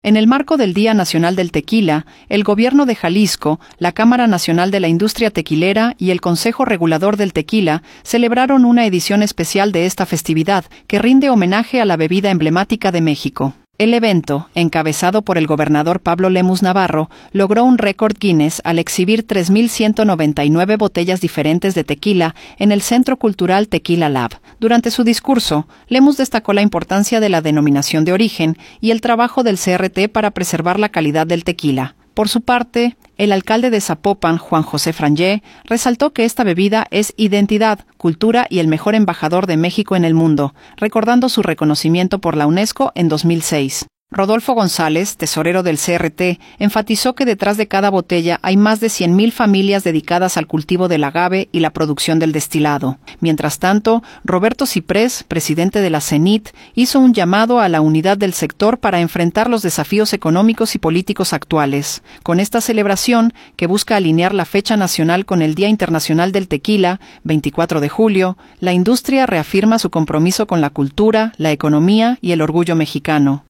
En el marco del Día Nacional del Tequila, el Gobierno de Jalisco, la Cámara Nacional de la Industria Tequilera y el Consejo Regulador del Tequila celebraron una edición especial de esta festividad que rinde homenaje a la bebida emblemática de México. El evento, encabezado por el gobernador Pablo Lemus Navarro, logró un récord Guinness al exhibir 3.199 botellas diferentes de tequila en el Centro Cultural Tequila Lab. Durante su discurso, Lemus destacó la importancia de la denominación de origen y el trabajo del CRT para preservar la calidad del tequila. Por su parte, el alcalde de Zapopan, Juan José Frangé, resaltó que esta bebida es identidad, cultura y el mejor embajador de México en el mundo, recordando su reconocimiento por la UNESCO en 2006. Rodolfo González, tesorero del CRT, enfatizó que detrás de cada botella hay más de 100,000 familias dedicadas al cultivo del agave y la producción del destilado. Mientras tanto, Roberto Ciprés, presidente de la CENIT, hizo un llamado a la unidad del sector para enfrentar los desafíos económicos y políticos actuales. Con esta celebración, que busca alinear la fecha nacional con el Día Internacional del Tequila, 24 de julio, la industria reafirma su compromiso con la cultura, la economía y el orgullo mexicano.